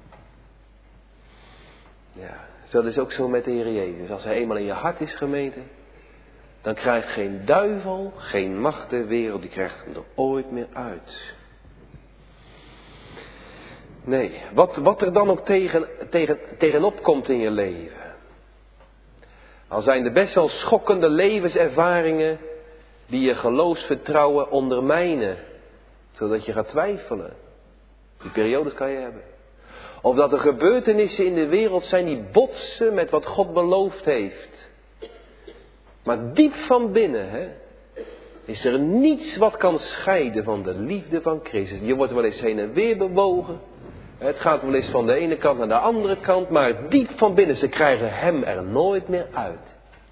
Ja, dat is ook zo met de Heer Jezus. Als hij eenmaal in je hart is gemeten, dan krijgt geen duivel, geen macht der wereld, die krijgt hem er ooit meer uit. Nee, wat er dan ook tegenop komt in je leven. Al zijn er best wel schokkende levenservaringen die je geloofsvertrouwen ondermijnen. Zodat je gaat twijfelen. Die periodes kan je hebben. Of dat er gebeurtenissen in de wereld zijn die botsen met wat God beloofd heeft. Maar diep van binnen is er niets wat kan scheiden van de liefde van Christus. Je wordt wel eens heen en weer bewogen. Het gaat wel eens van de ene kant naar de andere kant. Maar diep van binnen, ze krijgen hem er nooit meer uit.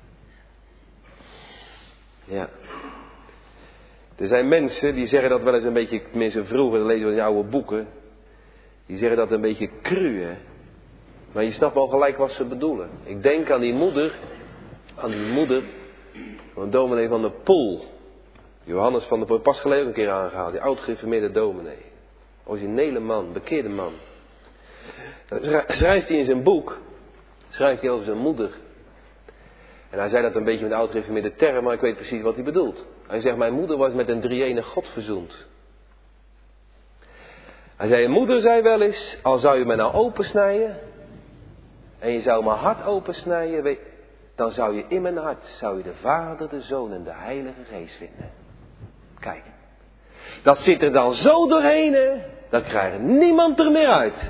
Ja. Er zijn mensen die zeggen dat wel eens een beetje, tenminste vroeger, dat lezen we in die oude boeken. Die zeggen dat een beetje cru, hè. Maar je snapt wel gelijk wat ze bedoelen. Ik denk aan die moeder van dominee van der Poel. Johannes van der Poel, pas geleden een keer aangehaald. Die oud-gereformeerde dominee. Originele man, bekeerde man. Dan schrijft hij in zijn boek, over zijn moeder. En hij zei dat een beetje met een oud-gereformeerde term, maar ik weet precies wat hij bedoelt. Hij zegt, mijn moeder was met een drie-enige God verzoend. Hij zei, je moeder zei wel eens, al zou je me nou opensnijden, en je zou mijn hart opensnijden, dan zou je in mijn hart, de Vader, de Zoon en de Heilige Geest vinden. Kijk, dat zit er dan zo doorheen, hè, dat krijgt niemand er meer uit.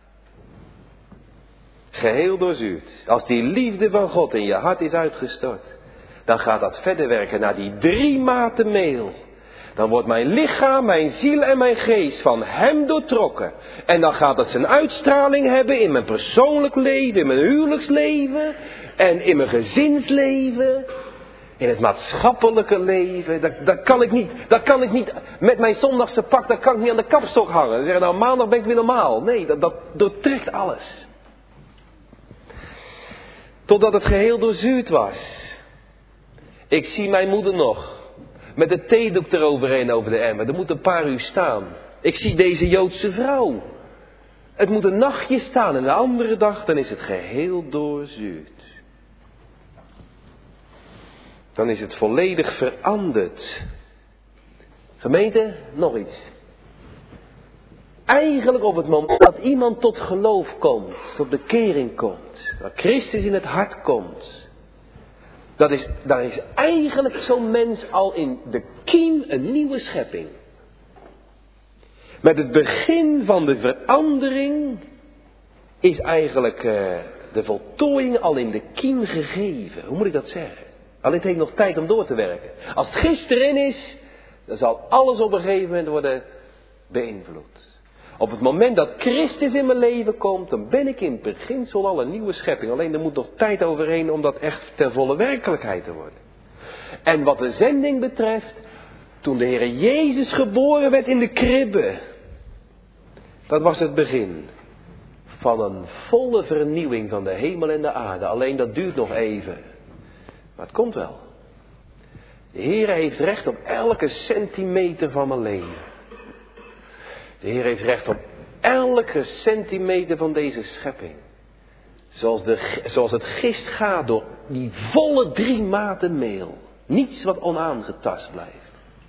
Geheel doorzuurd. Als die liefde van God in je hart is uitgestort, dan gaat dat verder werken naar die 3 maten meel. Dan wordt mijn lichaam, mijn ziel en mijn geest van hem doortrokken. En dan gaat het zijn uitstraling hebben in mijn persoonlijk leven, in mijn huwelijksleven en in mijn gezinsleven. In het maatschappelijke leven. Dat kan ik niet met mijn zondagse pak, dat kan ik niet aan de kapstok hangen. Ze zeggen nou maandag ben ik weer normaal. Nee, dat doortrekt alles. Totdat het geheel doorzuurd was. Ik zie mijn moeder nog. Met het theedoek eroverheen over de emmer. Er moet een paar uur staan. Ik zie deze Joodse vrouw. Het moet een nachtje staan en de andere dag dan is het geheel doorzuurd. Dan is het volledig veranderd. Gemeente, nog iets. Eigenlijk op het moment dat iemand tot geloof komt, tot bekering komt, dat Christus in het hart komt, daar is eigenlijk zo'n mens al in de kiem een nieuwe schepping. Met het begin van de verandering is eigenlijk de voltooiing al in de kiem gegeven. Hoe moet ik dat zeggen? Alleen het heeft nog tijd om door te werken. Als het gisteren is, dan zal alles op een gegeven moment worden beïnvloed. Op het moment dat Christus in mijn leven komt, dan ben ik in het beginsel al een nieuwe schepping. Alleen er moet nog tijd overheen om dat echt ter volle werkelijkheid te worden. En wat de zending betreft, toen de Heer Jezus geboren werd in de kribbe, dat was het begin van een volle vernieuwing van de hemel en de aarde. Alleen dat duurt nog even. Maar het komt wel. De Heer heeft recht op elke centimeter van mijn leven. De Heer heeft recht op elke centimeter van deze schepping. Zoals het gist gaat door die volle 3 maten meel. Niets wat onaangetast blijft.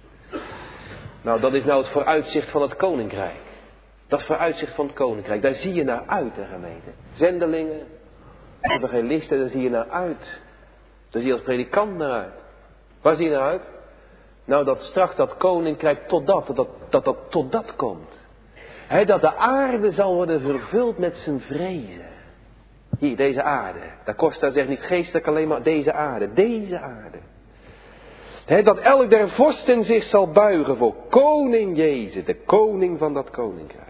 Nou, dat is nou het vooruitzicht van het koninkrijk. Dat vooruitzicht van het koninkrijk. Daar zie je naar uit, hè, gemeente. Zendelingen, evangelisten, daar zie je naar uit. Daar zie je als predikant naar uit. Waar zie je naar uit? Nou, dat straks dat koninkrijk tot dat komt. He, dat de aarde zal worden vervuld met zijn vrezen. Hier, deze aarde. Da Costa zegt niet geestelijk alleen maar deze aarde. Deze aarde. He, dat elk der vorsten zich zal buigen voor koning Jezus. De koning van dat koninkrijk.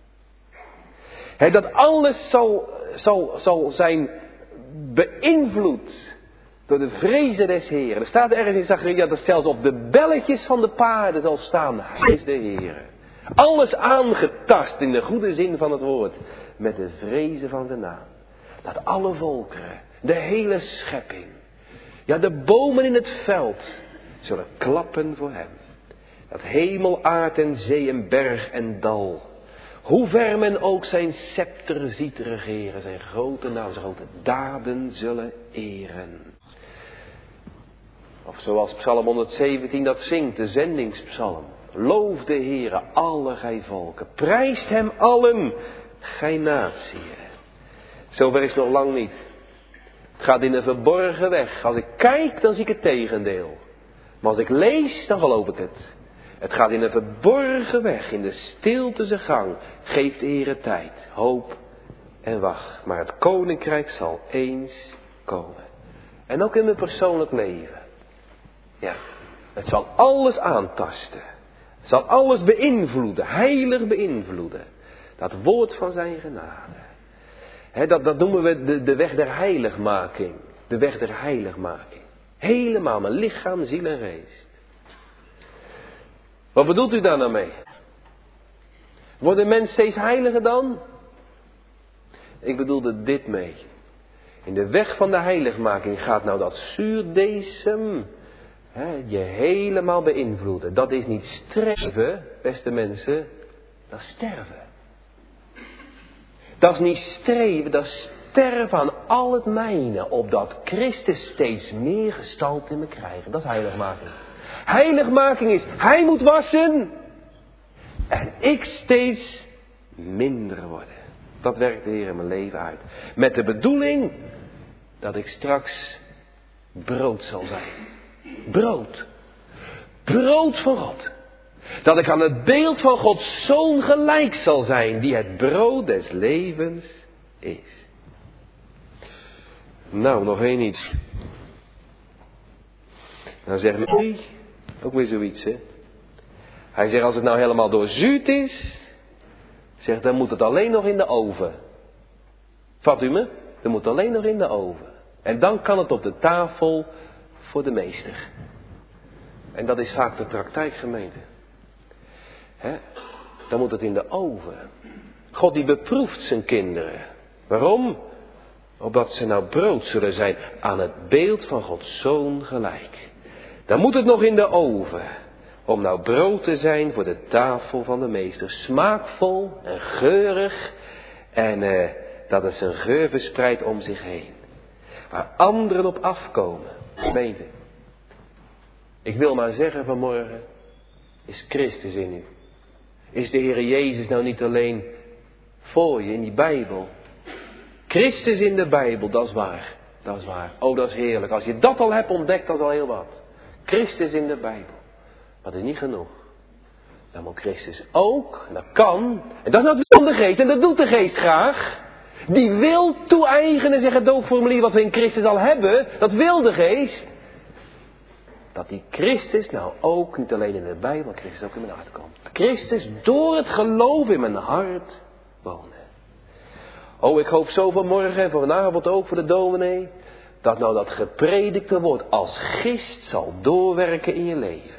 He, dat alles zal zijn beïnvloed door de vrezen des Heeren. Er staat ergens in Zacharia dat zelfs op de belletjes van de paarden zal staan. Hij is de Heer. Alles aangetast in de goede zin van het woord. Met de vrezen van zijn naam. Dat alle volkeren, de hele schepping. Ja, de bomen in het veld zullen klappen voor hem. Dat hemel, aard en zee en berg en dal. Hoe ver men ook zijn scepter ziet regeren. Zijn grote naam, zijn grote daden zullen eren. Of zoals Psalm 117 dat zingt, de zendingspsalm. Loof de Heere, alle gij volken. Prijst hem allen, gij natieën. Zover is het nog lang niet. Het gaat in een verborgen weg. Als ik kijk, dan zie ik het tegendeel. Maar als ik lees, dan geloof ik het. Het gaat in een verborgen weg, in de stilte zijn gang. Geeft de Heere tijd, hoop en wacht. Maar het koninkrijk zal eens komen. En ook in mijn persoonlijk leven. Ja, het zal alles aantasten. Het zal alles beïnvloeden, heilig beïnvloeden. Dat woord van zijn genade. Dat noemen we de weg der heiligmaking. De weg der heiligmaking. Helemaal, mijn lichaam, ziel en geest. Wat bedoelt u daar nou mee? Wordt de mens steeds heiliger dan? Ik bedoelde dit mee. In de weg van de heiligmaking gaat nou dat zuurdesem je helemaal beïnvloeden. Dat is niet streven, beste mensen, dat is sterven. Dat is niet streven, dat is sterven aan al het mijne, opdat Christus steeds meer gestalte in me krijgt. Dat is heiligmaking. Heiligmaking is, hij moet wassen en ik steeds minder worden. Dat werkt de Heer in mijn leven uit. Met de bedoeling dat ik straks brood zal zijn. Brood. Brood van God. Dat ik aan het beeld van Gods Zoon gelijk zal zijn, die het brood des levens is. Nou, nog één iets. Dan zegt hij, ook weer zoiets, hè. Hij zegt, als het nou helemaal doorzuurd is, zegt, dan moet het alleen nog in de oven. Vat u me? Dan moet het alleen nog in de oven. En dan kan het op de tafel voor de meester. En dat is vaak de praktijk, gemeente. Dan moet het in de oven. God die beproeft zijn kinderen. Waarom? Opdat ze nou brood zullen zijn aan het beeld van Gods Zoon gelijk. Dan moet het nog in de oven. Om nou brood te zijn voor de tafel van de meester. Smaakvol en geurig. En dat het zijn geur verspreidt om zich heen. Waar anderen op afkomen. Gemeente. Ik wil maar zeggen vanmorgen. Is Christus in u? Is de Heer Jezus nou niet alleen voor je in die Bijbel? Christus in de Bijbel, dat is waar. Dat is waar. Oh, dat is heerlijk. Als je dat al hebt ontdekt, dat is al heel wat. Christus in de Bijbel. Maar dat is niet genoeg. Dan moet Christus ook, en dat kan. En dat is nou van de geest, en dat doet de geest graag. Die wil toe-eigenen, zegt het doopformulier, wat we in Christus al hebben. Dat wil de geest. Dat die Christus nou ook, niet alleen in de Bijbel, maar Christus ook in mijn hart komt. Christus door het geloof in mijn hart wonen. Oh, ik hoop zo vanmorgen en vanavond ook voor de dominee. Dat nou dat gepredikte woord als gist zal doorwerken in je leven.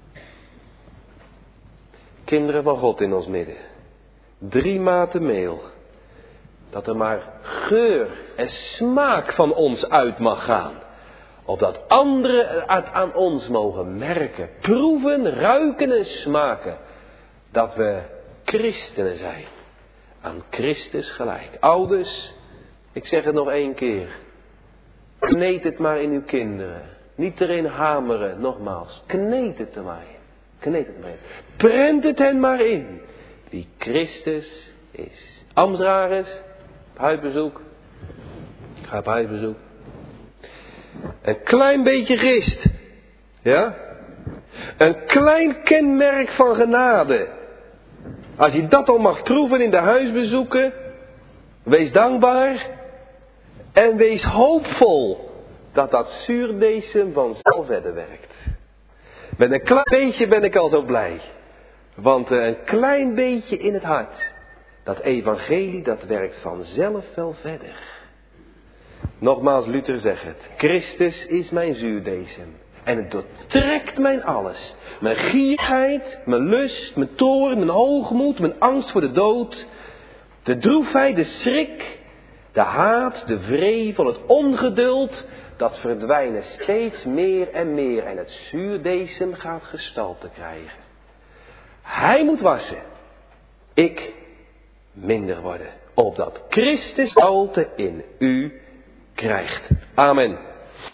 Kinderen van God in ons midden. 3 maten meel. Dat er maar geur en smaak van ons uit mag gaan. Opdat anderen het aan ons mogen merken, proeven, ruiken en smaken. Dat we christenen zijn. Aan Christus gelijk. Ouders, ik zeg het nog 1 keer. Kneed het maar in uw kinderen. Niet erin hameren, nogmaals. Kneed het er maar in. Kneed het maar in. Prent het hen maar in. Wie Christus is. Amsraris, op huisbezoek. Ik ga op huisbezoek. Een klein beetje gist. Ja? Een klein kenmerk van genade. Als je dat al mag proeven in de huisbezoeken. Wees dankbaar. En wees hoopvol. Dat dat zuurdesem vanzelf verder werkt. Met een klein beetje ben ik al zo blij. Want een klein beetje in het hart. Dat evangelie dat werkt vanzelf wel verder. Nogmaals, Luther zegt het. Christus is mijn zuurdesem. En het doortrekt mijn alles. Mijn gierigheid, mijn lust, mijn toorn, mijn hoogmoed, mijn angst voor de dood. De droefheid, de schrik, de haat, de wrevel, het ongeduld. Dat verdwijnen steeds meer en meer. En het zuurdesem gaat gestalte krijgen. Hij moet wassen. Ik minder worden. Opdat Christus gestalte in u krijgt. Amen.